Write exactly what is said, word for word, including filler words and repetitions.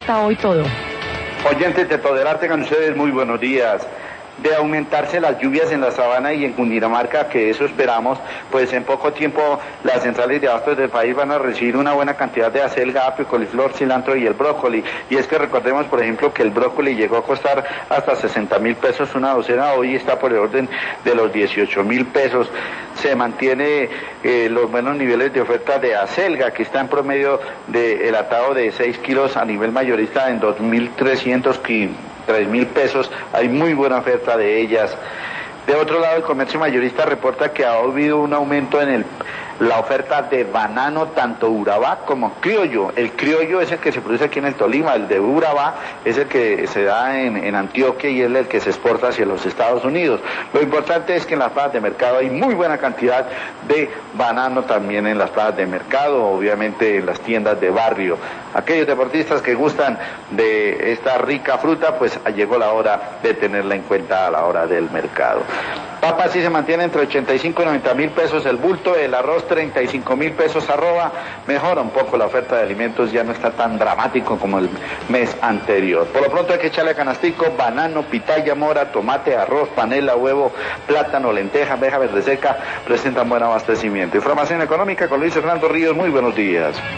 Está hoy todo. Oyentes de Todelar, tengan ustedes muy buenos días. De aumentarse las lluvias en la sabana y en Cundinamarca, que eso esperamos, pues en poco tiempo las centrales de abastos del país van a recibir una buena cantidad de acelga, apio, coliflor, cilantro y el brócoli. Y es que recordemos, por ejemplo, que el brócoli llegó a costar hasta sesenta mil pesos una docena, hoy está por el orden de los dieciocho mil pesos. Se mantiene eh, los buenos niveles de oferta de acelga, que está en promedio del atado de seis kilos a nivel mayorista en dos mil trescientos tres mil pesos, hay muy buena oferta de ellas. De otro lado, el comercio mayorista reporta que ha habido un aumento en el, la oferta de banano, tanto Urabá como criollo. El criollo es el que se produce aquí en el Tolima, el de Urabá es el que se da en, en Antioquia y es el que se exporta hacia los Estados Unidos. Lo importante es que en las plazas de mercado hay muy buena cantidad de banano también en las plazas de mercado, obviamente en las tiendas de barrio. Aquellos deportistas que gustan de esta rica fruta, pues llegó la hora de tenerla en cuenta a la hora del mercado. Papa sí se mantiene entre ochenta y cinco y noventa mil pesos el bulto, el arroz treinta y cinco mil pesos arroba, mejora un poco la oferta de alimentos, ya no está tan dramático como el mes anterior. Por lo pronto hay que echarle a canastico banano, pitaya, mora, tomate, arroz, panela, huevo, plátano, lenteja, abeja verde seca, presentan buen abastecimiento. Información económica con Luis Fernando Ríos, muy buenos días.